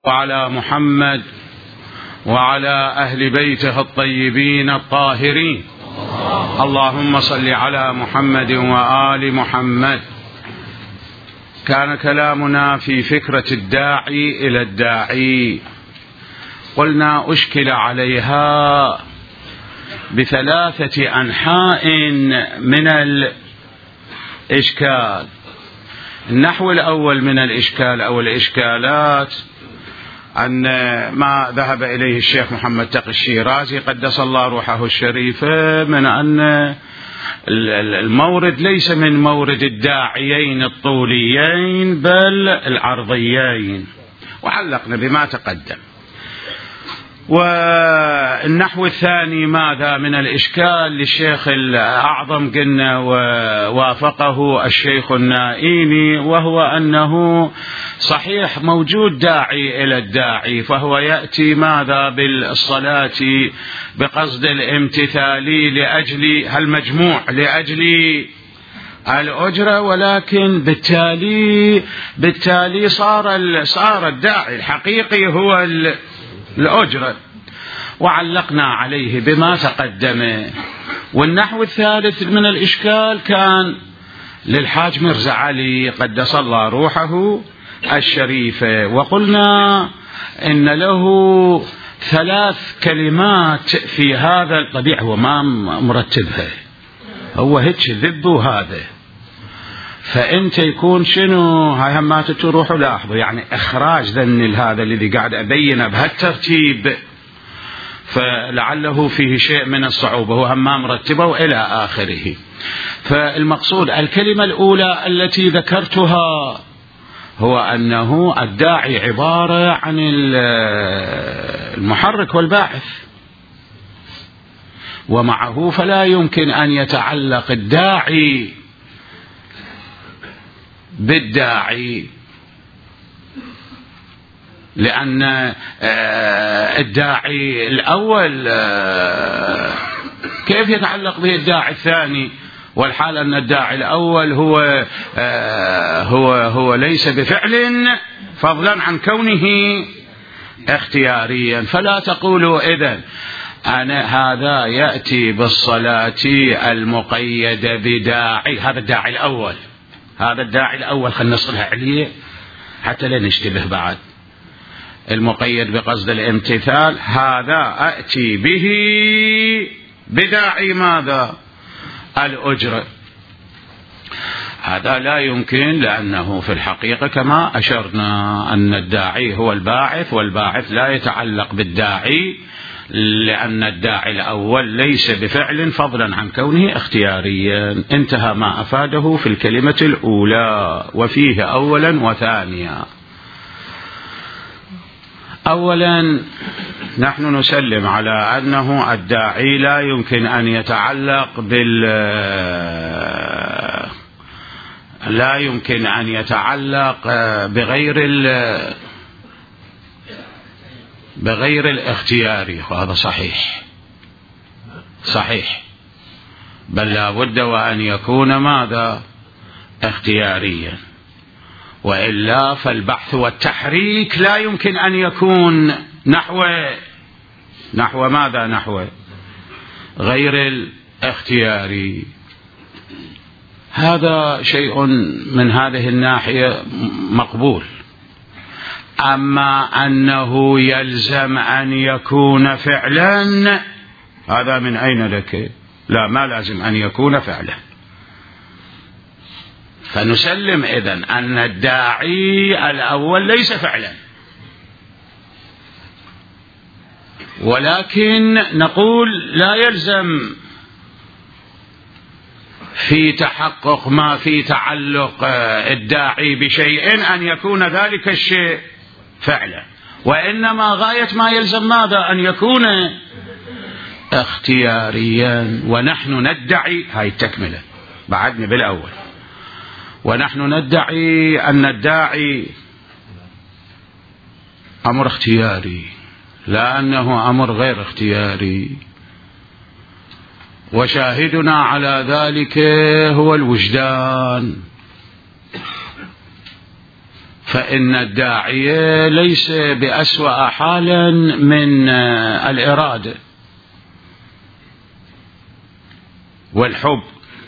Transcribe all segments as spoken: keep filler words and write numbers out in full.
وعلى محمد وعلى أهل بيته الطيبين الطاهرين. اللهم صل على محمد وآل محمد. كان كلامنا في فكرة الداعي إلى الداعي، قلنا أشكل عليها بثلاثة أنحاء من الإشكال. النحو الأول من الإشكال أو الإشكالات أن ما ذهب إليه الشيخ محمد تقي الشيرازي قدس الله روحه الشريفة من أن المورد ليس من مورد الداعيين الطوليين بل العرضيين، وعلقنا بما تقدم. والنحو الثاني ماذا من الإشكال للشيخ الأعظم قلنا ووافقه الشيخ النائيني، وهو أنه صحيح موجود داعي إلى الداعي، فهو يأتي ماذا بالصلاة بقصد الامتثال لأجل هالمجموع لأجل الأجرة، ولكن بالتالي بالتالي صار صار الداعي الحقيقي هو الأجرة، وعلقنا عليه بما تقدم. والنحو الثالث من الإشكال كان للحاج مرزا علي قدس الله روحه الشريفة، وقلنا إن له ثلاث كلمات في هذا الطبيعة هو ما مرتبها، هو هيك ذب هذا، فأنت يكون شنو هاي هم ما تروحوا لاحظوا يعني إخراج ذن هذا الذي قاعد أبينه بهالترتيب، فلعله فيه شيء من الصعوبة، هو هم ما مرتبه وإلى آخره. فالمقصود الكلمة الأولى التي ذكرتها هو أنه الداعي عبارة عن المحرك والباعث، ومعه فلا يمكن أن يتعلق الداعي بالداعي، لأن الداعي الأول كيف يتعلق به الداعي الثاني، والحال أن الداعي الأول هو هو هو ليس بفعل فضلا عن كونه اختياريا. فلا تقولوا إذن أنا هذا يأتي بالصلاة المقيدة بداعي، هذا الداعي الأول، هذا الداعي الأول خلنا نصلها عليه حتى لا نشتبه بعد. المقيد بقصد الامتثال هذا أأتي به بداعي ماذا؟ الأجرة. هذا لا يمكن، لأنه في الحقيقة كما أشرنا أن الداعي هو الباعث، والباعث لا يتعلق بالداعي، لأن الداعي الأول ليس بفعل فضلا عن كونه اختياريا. انتهى ما أفاده في الكلمة الأولى، وفيه أولا وثانيا. أولا نحن نسلم على أنه الداعي لا يمكن أن يتعلق بال لا يمكن أن يتعلق بغير ال بغير الاختياري، وهذا صحيح صحيح بل لا بد وأن يكون ماذا؟ اختياريا، وإلا فالبحث والتحريك لا يمكن أن يكون نحو نحو ماذا؟ نحو غير الاختياري. هذا شيء من هذه الناحية مقبول. أما أنه يلزم أن يكون فعلا، هذا من أين لك؟ لا، ما لازم أن يكون فعلا. فنسلم إذن أن الداعي الأول ليس فعلا، ولكن نقول لا يلزم في تحقق ما في تعلق الداعي بشيء أن يكون ذلك الشيء فعلا، وإنما غاية ما يلزم ماذا؟ أن يكون اختياريا. ونحن ندعي هاي التكملة بعدنا بالأول، ونحن ندعي أن الداعي أمر اختياري، لا أنه أمر غير اختياري. وشاهدنا على ذلك هو الوجدان، فإن الداعية ليس بأسوأ حالا من الإرادة والحب.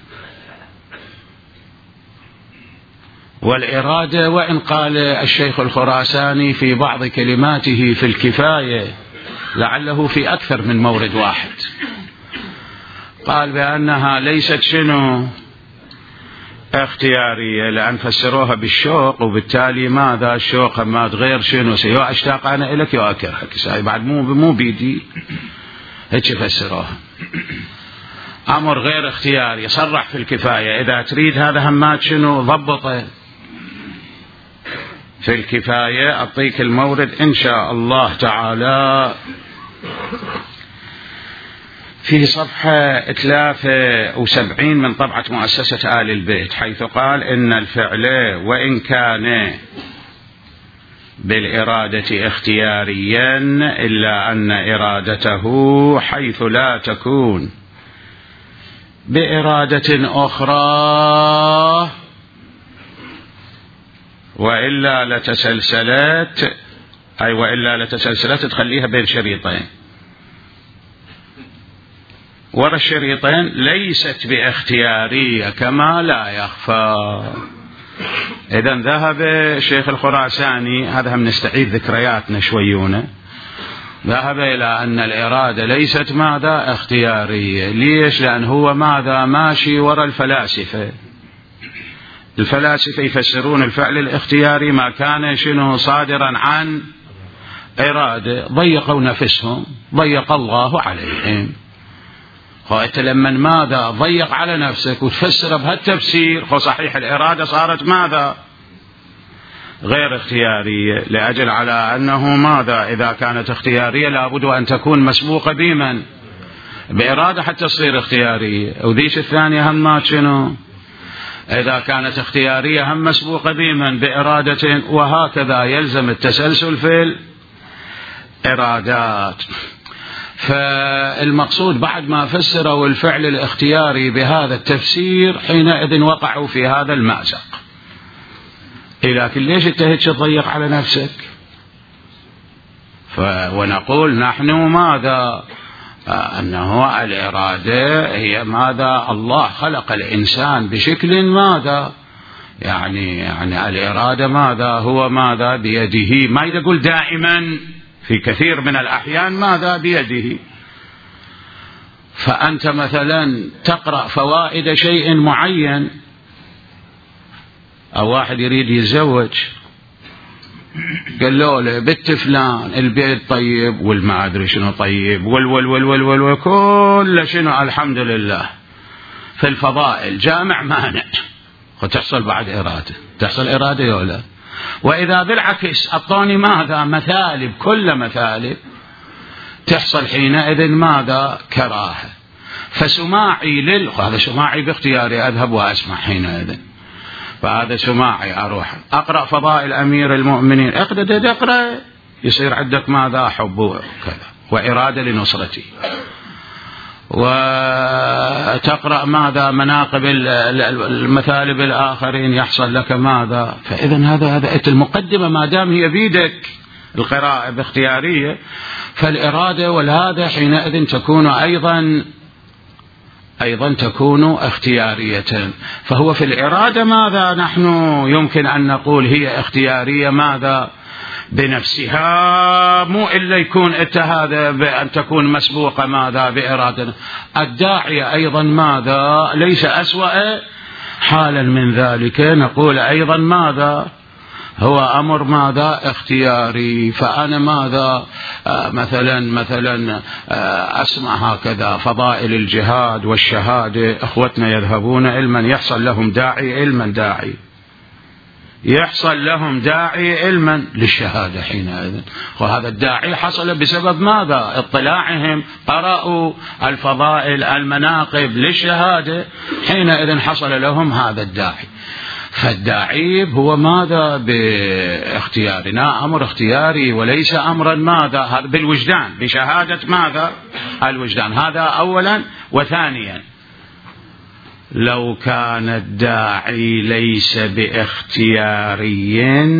والإرادة، وإن قال الشيخ الخراساني في بعض كلماته في الكفاية، لعله في أكثر من مورد واحد، قال بأنها ليست شنو اختيارية، لأن فسروها بالشوق، وبالتالي ماذا الشوق ما تغير شنو سيو أشتاق أنا إليك يو أكرهك، بعد مو مو بيدي، هيك فسروها. أمر غير اختياري، يصرح في الكفاية. إذا تريد هذا همات شنو ضبطه في الكفاية، أعطيك المورد إن شاء الله تعالى في صفحة ثلاثة وسبعين من طبعة مؤسسة آل البيت، حيث قال إن الفعل وإن كان بالإرادة اختياريا إلا أن إرادته حيث لا تكون بإرادة أخرى وإلا لتسلسلت، أي وإلا لتسلسلت تخليها بين شريطين، ورا الشريطين ليست باختيارية كما لا يخفى. إذن ذهب الشيخ الخراساني، هذا هم نستعيد ذكرياتنا شويونة، ذهب إلى أن الإرادة ليست ماذا اختيارية. ليش؟ لأن هو ماذا ماشي وراء الفلاسفة. الفلاسفة يفسرون الفعل الاختياري ما كان شنو صادرا عن إرادة، ضيقوا نفسهم، ضيق الله عليهم. فأنت لما ماذا ضيق على نفسك وتفسر بهالتفسير، فصحيح الإرادة صارت ماذا غير اختيارية، لأجل على أنه ماذا إذا كانت اختيارية لابد أن تكون مسبوقة بمن بإرادة حتى تصير اختيارية. وديش الثانية همات شنو إذا كانت اختيارية هم مسبوقة بمن بإرادة، وهكذا يلزم التسلسل في الإرادات. فالمقصود بعد ما فسروا الفعل الاختياري بهذا التفسير حينئذ وقعوا في هذا المأزق. لكن ليش انت تضيق على نفسك؟ ونقول نحن ماذا أنه الإرادة هي ماذا الله خلق الإنسان بشكل ماذا يعني يعني الإرادة ماذا هو ماذا بيده، ما يقول دائما، في كثير من الأحيان ماذا بيده. فأنت مثلا تقرأ فوائد شيء معين، أو واحد يريد يتزوج، قال له بنت فلان البيت طيب والما أدري شنو طيب وال وال وال وال وال, وال كل شنو الحمد لله في الفضائل، جامع مانع، وتحصل بعد إرادة، تحصل إرادة يولا. وإذا بالعكس أعطاني ماذا مثالب، كل مثالب، تحصل حينئذ ماذا كراهة. فسماعي لل هذا سماعي باختياري أذهب وأسمع حينئذ، فهذا سماعي أروح أقرأ فضائل أمير المؤمنين، اقدر تقرأ يصير عندك ماذا حب وكذا وإرادة لنصرتي، وتقرأ ماذا مناقب المثالب الآخرين يحصل لك ماذا. فإذا هذا هذا المقدمة ما دام هي بيدك القراءة باختيارية، فالإرادة والهذا حينئذ تكون أيضا أيضا تكون اختيارية. فهو في الإرادة ماذا نحن يمكن أن نقول هي اختيارية ماذا بنفسها، مو إلا يكون هذا بأن تكون مسبوقة ماذا بإرادة. الداعية أيضا ماذا ليس أسوأ حالا من ذلك، نقول أيضا ماذا هو أمر ماذا اختياري. فأنا ماذا آه مثلا مثلا آه أسمع هكذا فضائل الجهاد والشهادة، أخوتنا يذهبون علما يحصل لهم داعي علما داعي يحصل لهم داعي علما للشهادة حينئذ، وهذا الداعي حصل بسبب ماذا اطلاعهم، قرأوا الفضائل المناقب للشهادة، حينئذ حصل لهم هذا الداعي. فالداعي هو ماذا باختيارنا، أمر اختياري وليس أمرا ماذا بالوجدان، بشهادة ماذا الوجدان. هذا أولا. وثانيا لو كان الداعي ليس باختياري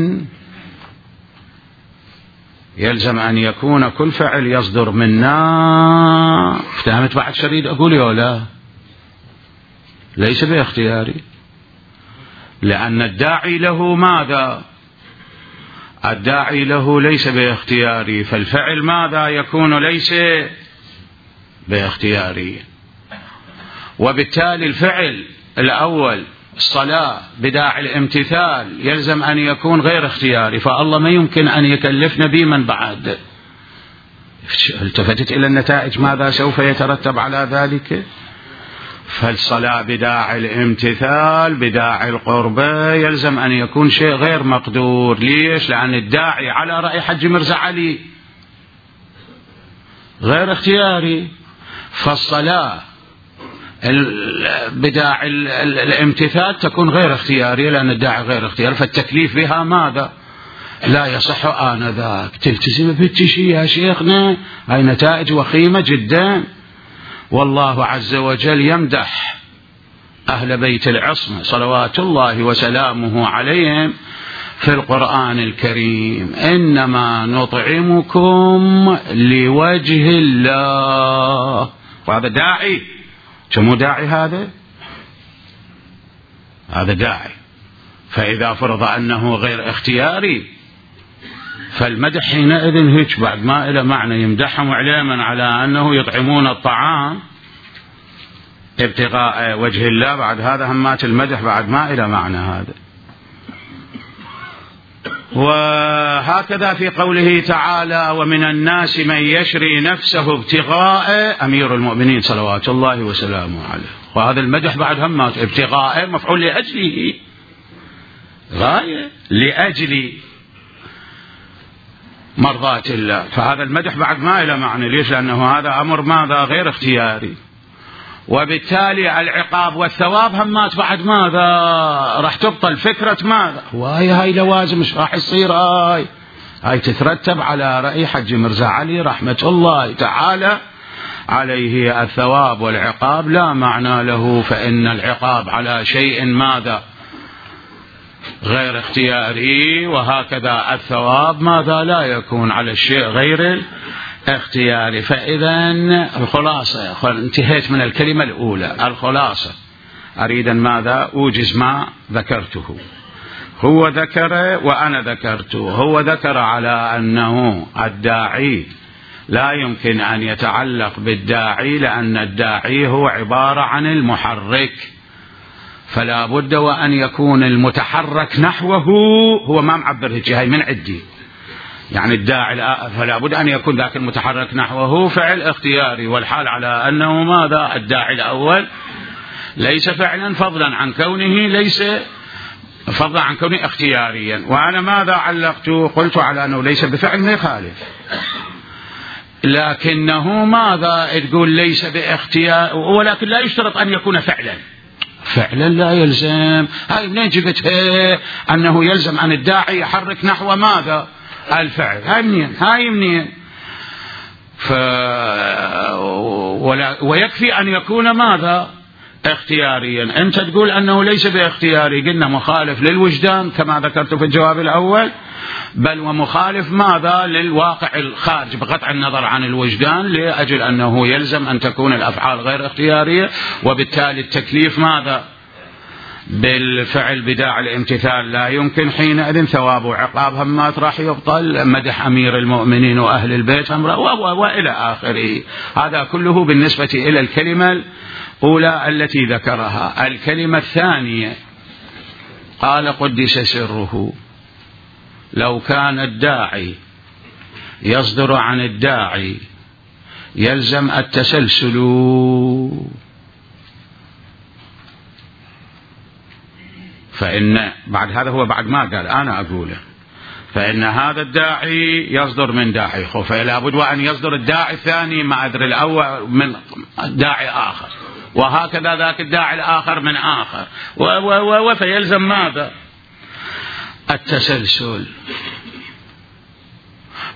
يلزم أن يكون كل فعل يصدر منا. افتهمت بعد شريد أقول يا لا، ليس باختياري، لأن الداعي له ماذا؟ الداعي له ليس باختياري، فالفعل ماذا يكون؟ ليس باختياري، وبالتالي الفعل الأول الصلاة بداعي الامتثال يلزم أن يكون غير اختياري، فالله ما يمكن أن يكلفنا بمن بعد. التفتت إلى النتائج ماذا سوف يترتب على ذلك؟ فالصلاة بداعي الامتثال بداعي القربة يلزم أن يكون شيء غير مقدور. ليش؟ لأن الداعي على رأي حج مرزا علي غير اختياري، فالصلاة بداعي الامتثال تكون غير اختياري لأن الداعي غير اختياري، فالتكليف بها ماذا؟ لا يصح آنذاك. تلتزم بالتشي يا شيخنا، هاي نتائج وخيمة جدا. والله عز وجل يمدح أهل بيت العصمة صلوات الله وسلامه عليهم في القرآن الكريم: إنما نطعمكم لوجه الله. وهذا داعي، شو داعي هذا؟ هذا داعي. فإذا فرض أنه غير اختياري فالمدح حينئذ هيك بعد ما إلى معنى، يمدحهم علما على أنه يطعمون الطعام ابتغاء وجه الله، بعد هذا همات المدح بعد ما إلى معنى هذا. وهكذا في قوله تعالى: ومن الناس من يشري نفسه ابتغاء أمير المؤمنين صلوات الله وسلامه عليه. وهذا المدح بعد همات ابتغاء مفعول لأجله، غاية لأجل مرضات الله، فهذا المدح بعد ما إلى معنى. ليش؟ لأنه هذا أمر ماذا؟ غير اختياري، وبالتالي العقاب والثواب همات بعد ماذا؟ راح تبطل فكرة ماذا؟ وهي هاي لوازم مش راح يصير، هاي هاي تترتب على رأي حج مرزا علي رحمة الله تعالى عليه. الثواب والعقاب لا معنى له، فإن العقاب على شيء ماذا؟ غير اختياري، وهكذا الثواب ماذا؟ لا يكون على الشيء غير اختياري. فإذا الخلاصة، انتهيت من الكلمة الأولى، الخلاصة أريد ماذا؟ أوجز ما ذكرته. هو ذكر وأنا ذكرته. هو ذكر على أنه الداعي لا يمكن أن يتعلق بالداعي، لأن الداعي هو عبارة عن المحرك، فلا بد وأن يكون المتحرك نحوه هو ما معبر هيك، هاي من عدي يعني الداعي، فلا بد أن يكون ذاك المتحرك نحوه فعل اختياري، والحال على أنه ماذا؟ الداعي الأول ليس فعلا فضلا عن كونه ليس فضلا عن كونه اختياريا. وأنا ماذا علقت؟ قلت على أنه ليس بفعل ما يخالف، لكنه ماذا؟ تقول ليس باختيار، ولكن لا يشترط أن يكون فعلا. فعلا لا يلزم. هاي منين جبتها؟ أنه يلزم أن الداعي يحرك نحو ماذا؟ الفعل. هاي منين؟ هاي منين؟ ف... ولا... ويكفي أن يكون ماذا؟ اختياريا. أنت تقول أنه ليس باختياري، قلنا مخالف للوجدان كما ذكرت في الجواب الأول، بل ومخالف ماذا؟ للواقع الخارج بقطع النظر عن الوجدان، لأجل أنه يلزم أن تكون الأفعال غير اختيارية، وبالتالي التكليف ماذا؟ بالفعل بداعي الامتثال لا يمكن، حينئذ ثواب وعقاب همات راح يبطل، مدح أمير المؤمنين وأهل البيت أمره وإلى آخره. هذا كله بالنسبة إلى الكلمة الأولى التي ذكرها. الكلمة الثانية قال قدس سره: لو كان الداعي يصدر عن الداعي يلزم التسلسل. فإن بعد هذا هو بعد ما قال أنا أقوله، فإن هذا الداعي يصدر من داعي، فلا بد وأن يصدر الداعي الثاني ما أدري الأول من داعي آخر، وهكذا ذاك الداعي الآخر من آخر، وفيلزم ماذا؟ التسلسل.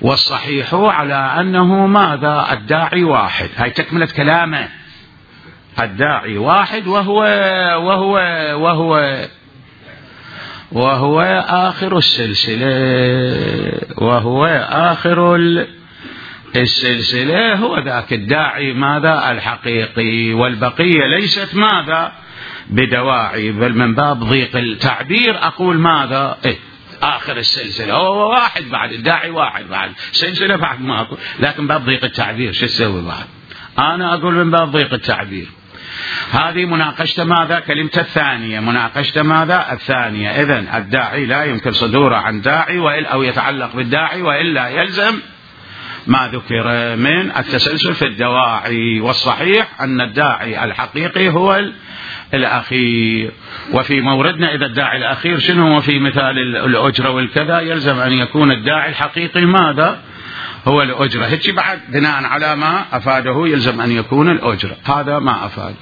والصحيح على أنه ماذا؟ الداعي واحد. هاي تكملة كلامه، الداعي واحد وهو وهو وهو وهو آخر السلسلة، وهو آخر السلسلة، هو ذاك الداعي ماذا الحقيقي، والبقية ليست ماذا بدواعي، بل من باب ضيق التعبير أقول ماذا إيه؟ آخر السلسلة هو واحد، بعد الداعي واحد، بعد سلسلة بعد ما أقول، لكن باب ضيق التعبير شو تسوي بعد؟ أنا أقول من باب ضيق التعبير. هذه مناقشة ماذا كلمة الثانية، مناقشة ماذا الثانية. إذن الداعي لا يمكن صدوره عن داعي وإلا أو يتعلق بالداعي، وإلا يلزم ما ذكر من التسلسل في الدواعي. والصحيح أن الداعي الحقيقي هو الأخير. وفي موردنا إذا الداعي الأخير شنو هو في مثال الأجرة والكذا، يلزم أن يكون الداعي الحقيقي ماذا هو الأجرة. هيك بعد بناء على ما أفاده يلزم أن يكون الأجرة، هذا ما أفاده.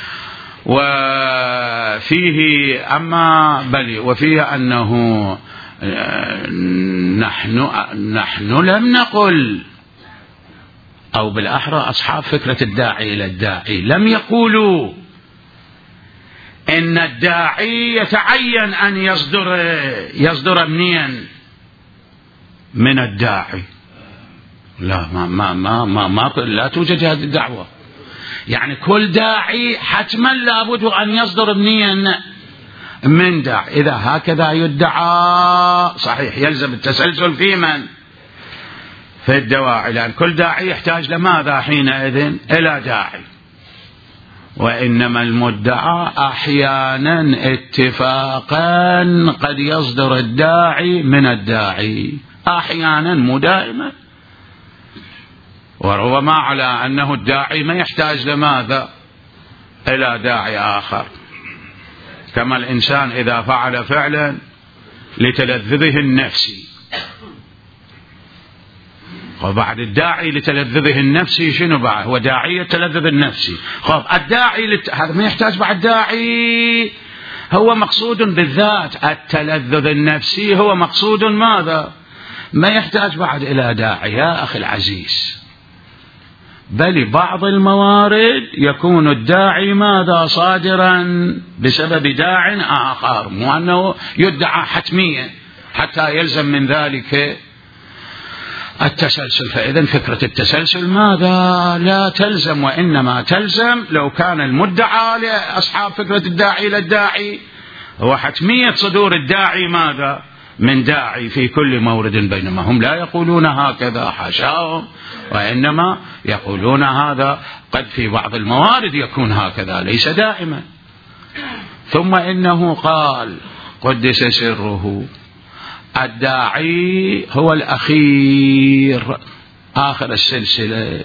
وفيه أما بل وفيه أنه نحن نحن لم نقل، أو بالأحرى أصحاب فكرة الداعي إلى الداعي لم يقولوا إن الداعي يتعين أن يصدر يصدر منين من الداعي. لا ما ما ما ما, ما لا توجد هذه الدعوة. يعني كل داعي حتما لابد أن يصدر منين من داعي. إذا هكذا يدعى صحيح يلزم التسلسل في من في الدواعي، لأن كل داعي يحتاج لماذا حينئذ إلى داعي. وإنما المدعى أحيانا اتفاقا قد يصدر الداعي من الداعي، أحيانا مو دائما. وربما على أنه الداعي ما يحتاج لماذا إلى داعي آخر، كما الإنسان إذا فعل فعلا لتلذذه النفسي، وبعد الداعي لتلذذه النفسي شنو بعد؟ هو داعي التلذذ النفسي. خب الداعي لت... هذا ما يحتاج بعد داعي، هو مقصود بالذات التلذذ النفسي، هو مقصود ماذا؟ ما يحتاج بعد إلى داعي يا أخي العزيز. بل بعض الموارد يكون الداعي ماذا صادرا بسبب داع آخر، مو أنه يدعى حتميا حتى يلزم من ذلك التسلسل. فإذا فكرة التسلسل ماذا لا تلزم، وإنما تلزم لو كان المدعى لأصحاب فكرة الداعي للداعي هو حتمية صدور الداعي ماذا من داعي في كل مورد، بينما هم لا يقولون هكذا حاشاهم، وإنما يقولون هذا قد في بعض الموارد يكون هكذا ليس دائما. ثم إنه قال قدس سره الداعي هو الأخير آخر السلسلة.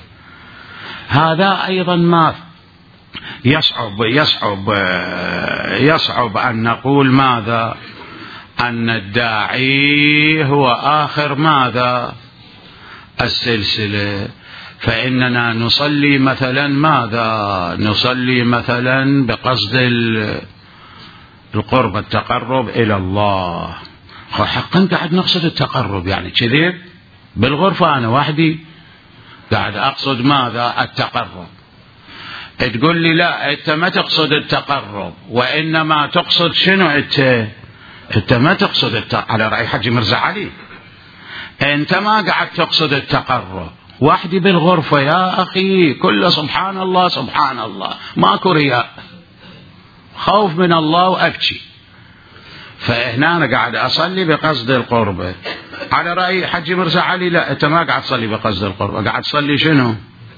هذا أيضا ما يصعب يصعب يصعب أن نقول ماذا أن الداعي هو آخر ماذا السلسلة. فإننا نصلي مثلا ماذا نصلي مثلا بقصد القرب التقرب إلى الله، حقا قاعد نقصد التقرب، يعني كذب بالغرفة أنا وحدي قاعد أقصد ماذا التقرب. تقول لي لا أنت ما تقصد التقرب، وإنما تقصد شنو؟ أنت أنت ما تقصد التقرب على رأي حجي مرزا علي، أنت ما قاعد تقصد التقرب. وحدي بالغرفة يا أخي كله سبحان الله سبحان الله، ماكو رياء، خوف من الله وأبكي. فهنا أنا قاعد أصلي بقصد القربة على رأي حجي مرزا علي. لا أنت ما قاعد تصلي بقصد القربة، قاعد تصلي شنو؟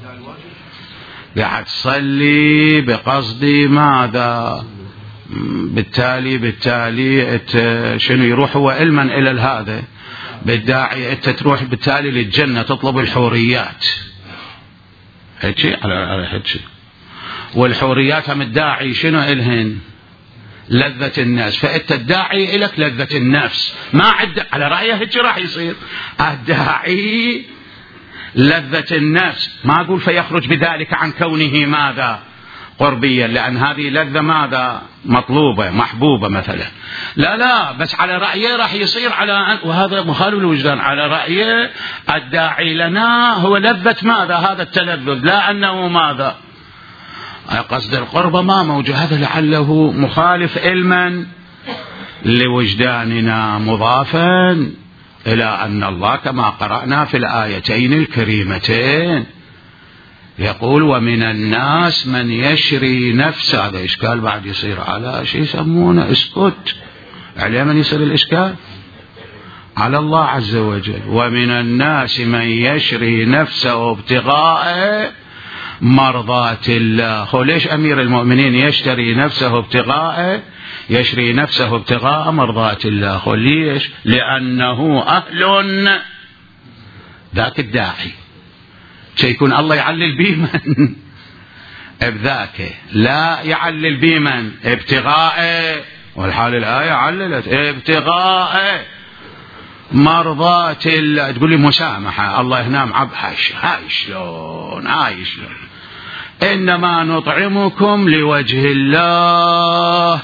قاعد تصلي بقصد ماذا؟ بالتالي بالتالي شنو يروح هو علما إلى هذا بالداعي أنت تروح بالتالي للجنة تطلب الحوريات هيك على هيك. والحوريات هم الداعي شنو إلهن؟ لذة الناس. فأنت الداعي إلك لذة النفس، ما عد على رأيه هيك راح يصير الداعي لذة النفس. ما أقول فيخرج بذلك عن كونه ماذا قربيا، لأن هذه لذة ماذا مطلوبة محبوبة مثلا. لا لا بس على رأيه راح يصير على، وهذا مخالف للوجدان، على رأيه الداعي لنا هو لذة ماذا هذا التلذذ، لا أنه ماذا قصد القرب ما موجود، هذا لعله مخالف علما لوجداننا، مضافا إلى أن الله كما قرأنا في الآيتين الكريمتين يقول ومن الناس من يشري نفسه. هذا إشكال بعد يصير على شيء يسمونه اسكت، على من يصير الإشكال؟ على الله عز وجل. ومن الناس من يشري نفسه ابتغاء مرضات الله. ليش أمير المؤمنين يشتري نفسه ابتغاء يشري نفسه ابتغاء مرضات الله؟ ليش؟ لأنه أهل ذاك الداعي. سيكون الله يعلل بمن بذاك، لا يعلل بمن ابتغاء، والحال الآية عللت ابتغاء مرضات الله. تقول لي مسامحة، الله هنا معبحش، هاي شلون هاي شلون؟ إنما نطعمكم لوجه الله،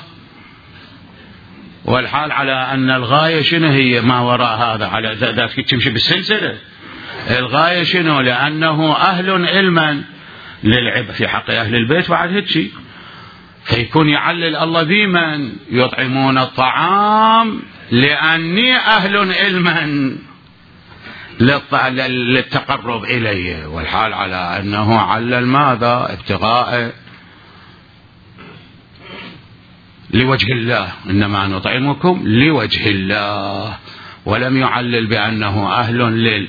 والحال على أن الغاية شنو هي ما وراء هذا؟ على ذات تمشي بالسلسلة. الغاية شنو؟ لأنه أهل علما للعب في حق أهل البيت بعد هيك، فيكون يعلل الله بمن يطعمون الطعام لأني أهل علما للتقرب إليه، والحال على أنه علل ماذا؟ ابتغاء لوجه الله، إنما نطعمكم لوجه الله، ولم يعلل بأنه أهل لل.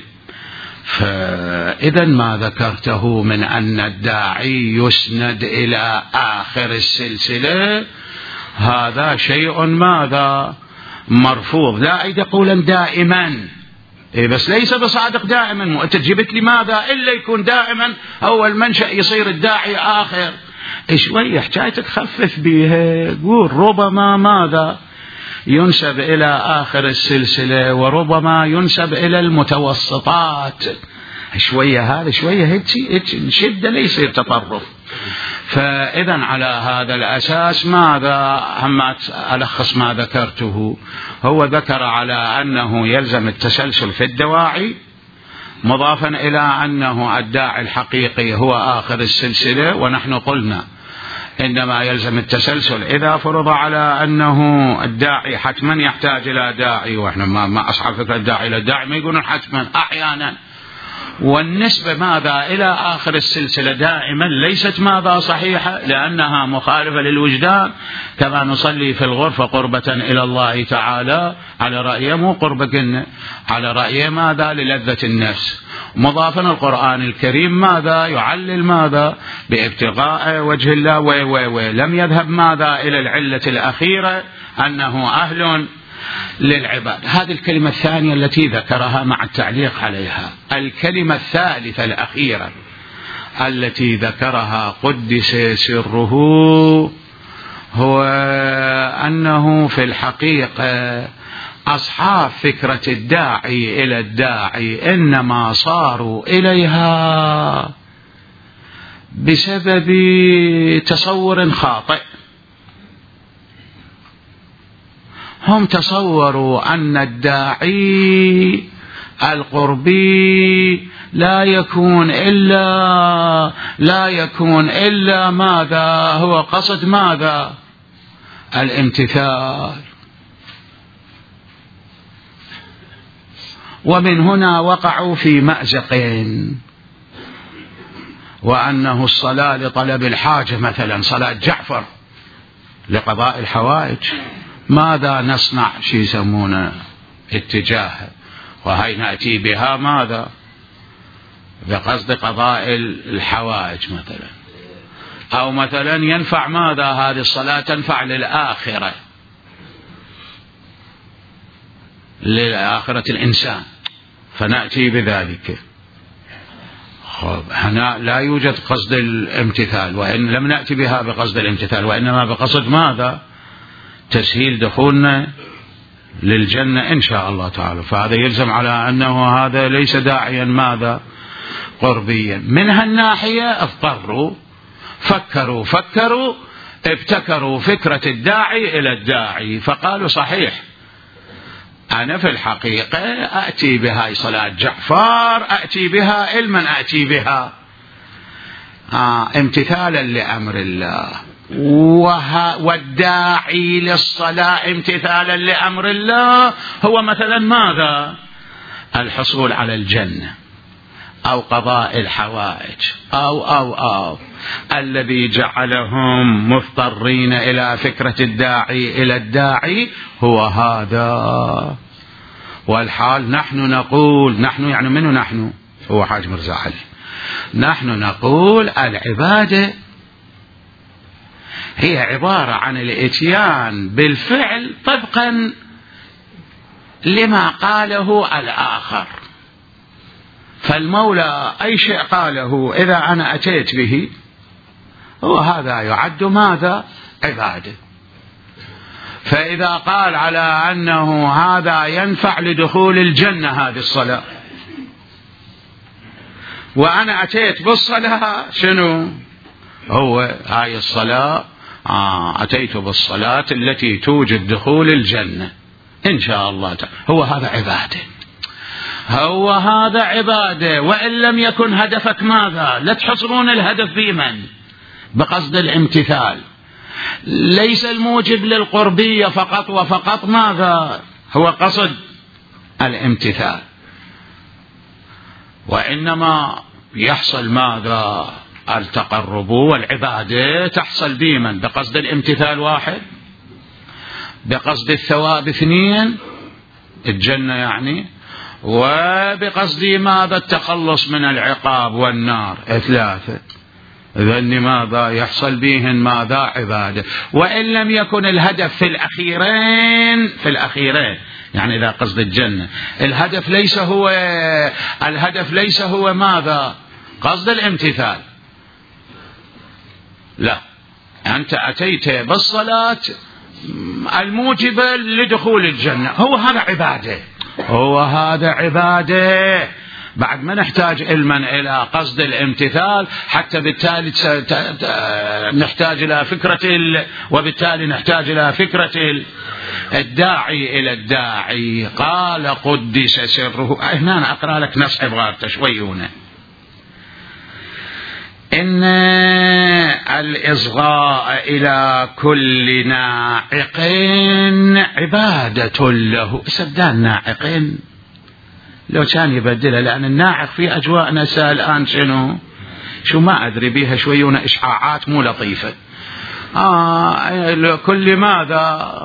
فإذا ما ذكرته من أن الداعي يسند إلى آخر السلسلة هذا شيء ماذا؟ مرفوض. لا أيد قولا دائما، إيه بس ليس بصادق دائما. مو أنت جبت لي ماذا إلا يكون دائما أول منشأ يصير الداعي آخر. شوية حكايتك خفف بيها، قول ربما ماذا ينسب إلى آخر السلسلة وربما ينسب إلى المتوسطات. شوية هذا شوية هيك شدة ليس تطرف. فإذا على هذا الأساس ماذا هم ألخص ما ذكرته؟ هو ذكر على أنه يلزم التسلسل في الدواعي، مضافا إلى أنه الداعي الحقيقي هو آخر السلسلة. ونحن قلنا إنما يلزم التسلسل إذا فرض على أنه الداعي حتما يحتاج إلى داعي، وإحنا ما أصحاب فكرة الداعي إلى الداعي ما يقولون حتما، أحيانا. والنسبة ماذا إلى آخر السلسلة دائما ليست ماذا صحيحة، لأنها مخالفة للوجدان، كما نصلي في الغرفة قربة إلى الله تعالى على رأيه، مو قربة على رأيه ماذا للذة النفس. مضافا القرآن الكريم ماذا يعلل ماذا بابتغاء وجه الله، وي وي وي لم يذهب ماذا إلى العلة الأخيرة أنه أهل للعباد. هذه الكلمة الثانية التي ذكرها مع التعليق عليها. الكلمة الثالثة الأخيرة التي ذكرها قدس سره هو أنه في الحقيقة أصحاب فكرة الداعي إلى الداعي إنما صاروا إليها بسبب تصور خاطئ. هم تصوروا أن الداعي القربي لا يكون إلا لا يكون إلا ماذا هو قصد ماذا الامتثال. ومن هنا وقعوا في مأزق، وأنه الصلاة لطلب الحاجة، مثلا صلاة جعفر لقضاء الحوائج، ماذا نصنع؟ شيء يسمونه اتجاه، وهي نأتي بها ماذا بقصد قضاء الحوائج مثلا. أو مثلا ينفع ماذا هذه الصلاة تنفع للآخرة، للآخرة الإنسان، فنأتي بذلك. هنا لا يوجد قصد الامتثال، وإن لم نأتي بها بقصد الامتثال، وإنما بقصد ماذا تسهيل دخولنا للجنة إن شاء الله تعالى. فهذا يلزم على أنه هذا ليس داعيا ماذا قربيا. من هالناحية اضطروا فكروا فكروا ابتكروا فكرة الداعي إلى الداعي، فقالوا صحيح أنا في الحقيقة أأتي بها صلاة جعفر، أأتي بها علما أأتي بها آه امتثالا لأمر الله، والداعي للصلاة امتثالا لأمر الله هو مثلا ماذا؟ الحصول على الجنة أو قضاء الحوائج أو أو أو الذي جعلهم مضطرين إلى فكرة الداعي إلى الداعي هو هذا. والحال نحن نقول، نحن يعني منه نحن؟ هو حاج مرزا علي. نحن نقول العبادة هي عبارة عن الاتيان بالفعل طبقا لما قاله الآخر. فالمولى أي شيء قاله إذا أنا أتيت به هو هذا يعد ماذا؟ عبادة. فإذا قال على أنه هذا ينفع لدخول الجنة هذه الصلاة، وأنا أتيت بالصلاة، شنو هو هاي الصلاة؟ آه أتيت بالصلاة التي توجد دخول الجنة إن شاء الله تعالى، هو هذا عبادة، هو هذا عبادة. وإن لم يكن هدفك ماذا؟ لا تحصرون الهدف بمن؟ بقصد الامتثال. ليس الموجب للقربية فقط وفقط ماذا؟ هو قصد الامتثال، وإنما يحصل ماذا؟ التقرب والعبادة تحصل بمن؟ بقصد الامتثال واحد، بقصد الثواب اثنين، الجنة يعني، وبقصد ماذا؟ التخلص من العقاب والنار ثلاثة. إذن ماذا يحصل بهن؟ ماذا؟ عبادة. وإن لم يكن الهدف في الأخيرين، في الأخيرين يعني إذا قصد الجنة الهدف ليس هو الهدف ليس هو ماذا؟ قصد الامتثال، لا، أنت أتيت بالصلاة الموجبة لدخول الجنة، هو هذا عبادة، هو هذا عبادة. بعد ما نحتاج علما إلى قصد الامتثال، حتى بالتالي نحتاج إلى فكرة ال... وبالتالي نحتاج إلى فكرة ال... الداعي إلى الداعي. قال قدس سره. هنا أقرأ لك نص عبارته شوي هنا. إن الإصغاء إلى كل ناعق عبادة له. سبدان ناعقين لو كان يبدلها، لأن الناعق في أجواء نساء الآن شنو شو ما أدري بيها شويون إشعاعات مو لطيفة. آه لكل ماذا؟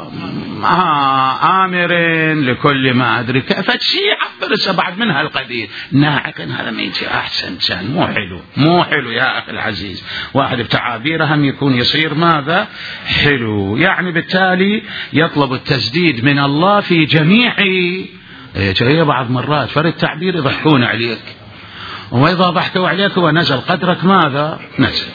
آه آمر لكل ما أدري فتشي عبر بعد منها القدير. ناعق هذا ما يجي أحسن، كان مو حلو، مو حلو يا أخي العزيز. واحد بتعابيره هم يكون يصير ماذا؟ حلو. يعني بالتالي يطلب التسديد من الله في جميع جاية. بعض مرات فرد تعبير يضحكون عليك، وإذا ضحكوا عليك هو نزل قدرك ماذا؟ نزل.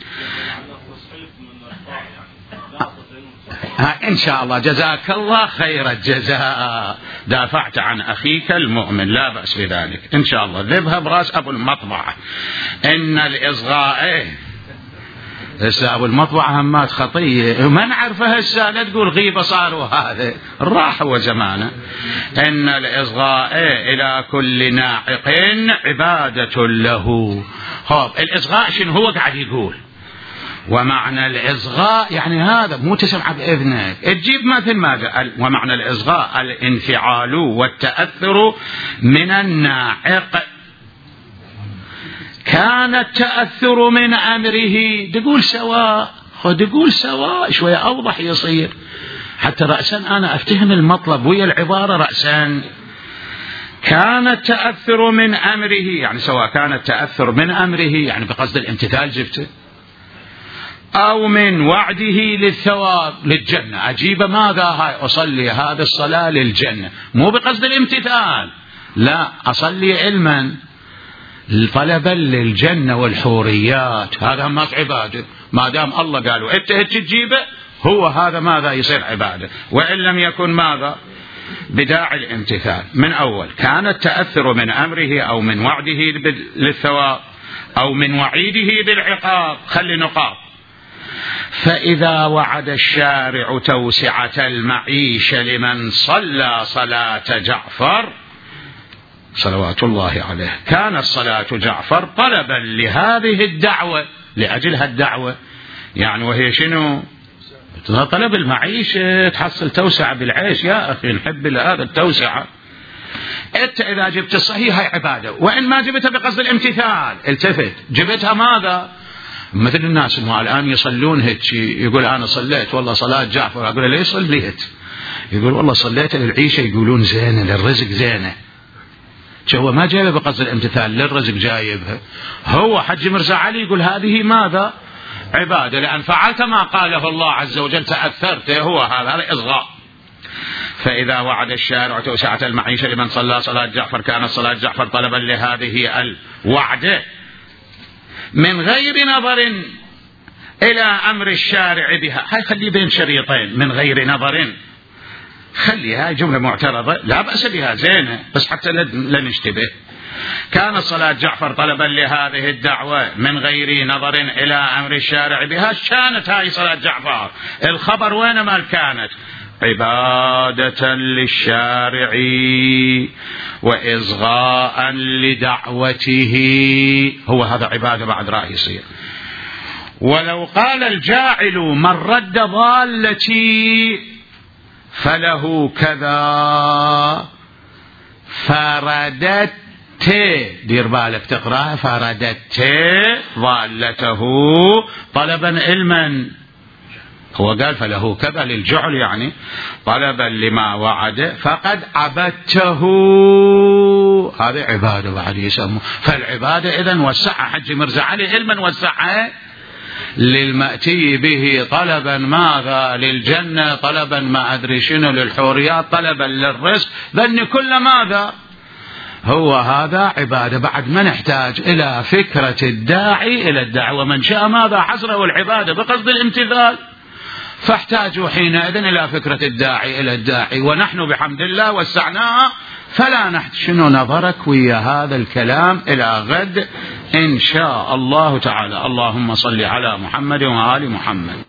ها إن شاء الله جزاك الله خير الجزاء، دافعت عن أخيك المؤمن، لا بأس بذلك إن شاء الله. ذبها براس أبو المطبعة. إن الإصغاء هسه أبو المطبعة همات خطية ما نعرفها هسه، لا تقول غيبة صاروا هذا الراحة وزمانه. إن الإصغاء إلى كل ناعق عبادة له. خب الإصغاء شنو هو قاعد يقول؟ ومعنى الإصغاء يعني هذا مو تسمع بإذنك تجيب مثل ماذا. ومعنى الإصغاء الانفعال والتأثر من الناعق. كان التأثر من أمره. تقول سواء، خد تقول سواء شوية أوضح يصير، حتى رأسا أنا أفتهم المطلب ويا العبارة رأسا. كان التأثر من أمره يعني سواء كان التأثر من أمره يعني بقصد الامتثال جبته، أو من وعده للثواب للجنة. أجيب ماذا؟ هاي أصلي هذه الصلاة للجنة، مو بقصد الامتثال، لا، أصلي علما طلبا للجنة والحوريات. هذا ما عبادة، ما دام الله قالوا انت تجيبه هو هذا ماذا؟ يصير عبادة. وإن لم يكن ماذا؟ بداعي الامتثال من أول. كان التأثر من أمره أو من وعده للثواب أو من وعيده بالعقاب. خلي نقاط. فإذا وعد الشارع توسعة المعيشة لمن صلى صلاة جعفر صلوات الله عليه، كانت صلاة جعفر طلبا لهذه الدعوة لأجل هالدعوة، يعني وهي شنو؟ طلب المعيشة، تحصل توسع بالعيش يا أخي، نحب هذا التوسعة. أنت إذا جبت الصحيح هي عبادة، وإن ما جبتها بقصد الامتثال، التفت جبتها ماذا؟ مثل الناس ما الآن يصلون هيك، يقول أنا صليت والله صلاة جعفر، أقول ليش صليت؟ يقول والله صليت للعيشة، يقولون زينة للرزق زينة. هو ما جايبه بقصد الامتثال، للرزق جايبها. هو حج مرزا علي يقول هذه ماذا؟ عبادة، لأن فعلت ما قاله الله عز وجل، تأثرت، هو هذا هذا إصغاء. فإذا وعد الشارع توسعة المعيشة لمن صلى صلاة جعفر، كانت صلاة جعفر طلبا لهذه الوعدة من غير نظر إلى أمر الشارع بها. هاي خلي بين شريطين، من غير نظر، خليها جملة معترضة لا بأس بها زينة، بس حتى لا نشتبه. كانت صلاة جعفر طلبا لهذه الدعوة من غير نظر إلى أمر الشارع بها. كانت هاي صلاة جعفر، الخبر وين ما كانت؟ عبادة للشارع وإصغاء لدعوته، هو هذا عبادة بعد راح يصير. ولو قال الجاعل من رد ضالتي فله كذا فردت، دير بالك تقرأها، فردت ضالته طلبا علما، هو قال فله كذا للجعل، يعني طلبا لما وعد، فقد عبدته، هذه عبادة بعد يسموه. فالعبادة إذن وسعها حج مرزا علي علما، وسعها للمأتي به طلبا ماذا؟ للجنة، طلبا ما أدري شنو، للحوريات، طلبا للرزق، ذن كل ماذا؟ هو هذا عبادة. بعد ما نحتاج إلى فكرة الداعي إلى الدعوة، من شاء ماذا حصره العبادة بقصد الامتثال، فاحتاجوا حينئذ إلى فكرة الداعي إلى الداعي، ونحن بحمد الله وسعناها، فلا نحتاج شنو نظرك ويا هذا الكلام إلى غد إن شاء الله تعالى. اللهم صل على محمد وآل محمد.